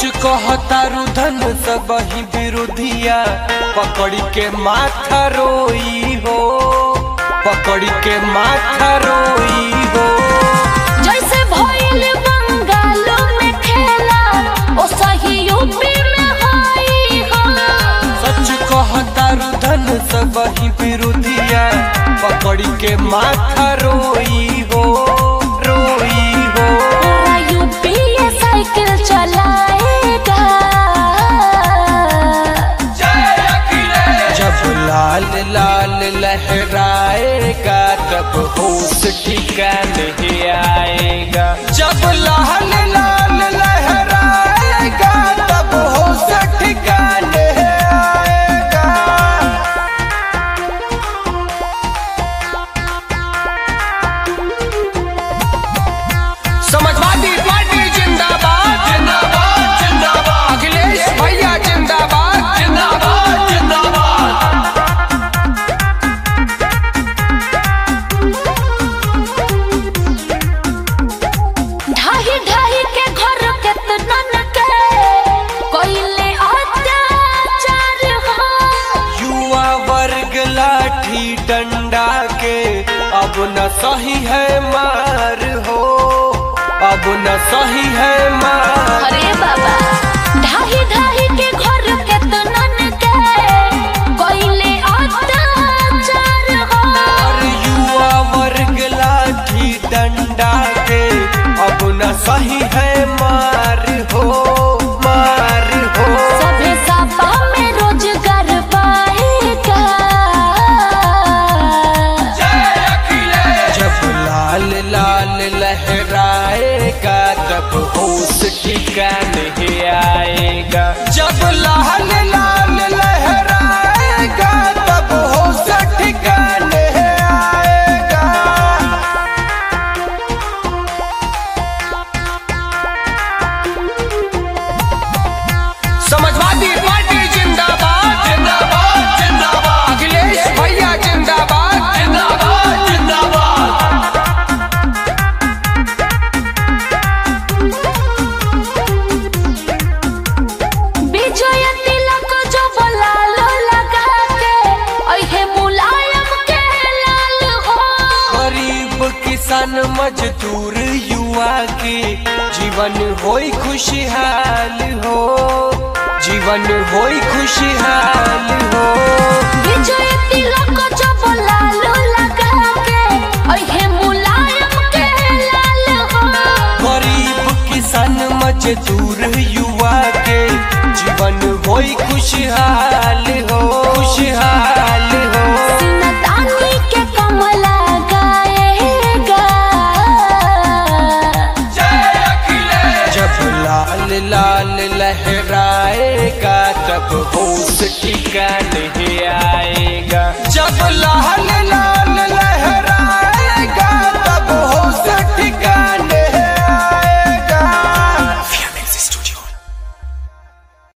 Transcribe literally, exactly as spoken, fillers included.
कहता रुधन सब ही विरोधिया पकड़ी के माथा रोई हो, पकड़ी के माथा रोई हो। जैसे भइल बंगालो में खेला ओ सही यूपी में होई हो। सच कहता रुधन सब ही विरोधिया पकड़ी के माथा रोई हो, रोई हो। पूरा यूपी ये साइकिल चलाएगा जब लाल लाल लहराएगा तब होश ठिकाने आएगा। जब लाल लाल लहराएगा तब होश ठिकाने आएगा। समाजवादी पार्टी जिंदाबाद जिंदाबाद जिंदाबाद, अखिलेश भैया जिंदाबाद जिंदाबाद जिंदाबाद। ढाही ढाही के घर केतनन के कोइले अत्याचार हो। युवा वर्ग लाठी डंडा के अब न सही है मार हो, अब न सही है मार। अरे बाबा ढाही ढाही के घर केतनन के कोइले अत्याचार हो। और युवा वर्ग लाठी डंडा के अब न सही है मार हो, मार हो। सभे सापा में रोजगार पाएगा जब लाल लाल लहराएगा तब होश ठिकाने आएगा। जब लाल लाल लहराएगा तब होश ठिकाने आएगा। समाजवादी पार्टी जिंदाबाद जिंदाबाद जिंदाबाद, अखिलेश भैया जिंदाबाद जिंदाबाद जिंदाबाद। विजय तिलक जो लालो लगा के अहे मुलायम के लाल हो। गरीब किसान मजदूर युवा के जीवन होई खुशहाल हो, जीवन होई खुशहाल हो। विजय तिलक जो लालो लगा के अहे मुलायम के लाल हो। गरीब किसान मजदूर युवा के जीवन होई खुशहाल हो, खुशहाल हो। सिनतानी के कमला गाएगा जब लाल लाल लहरा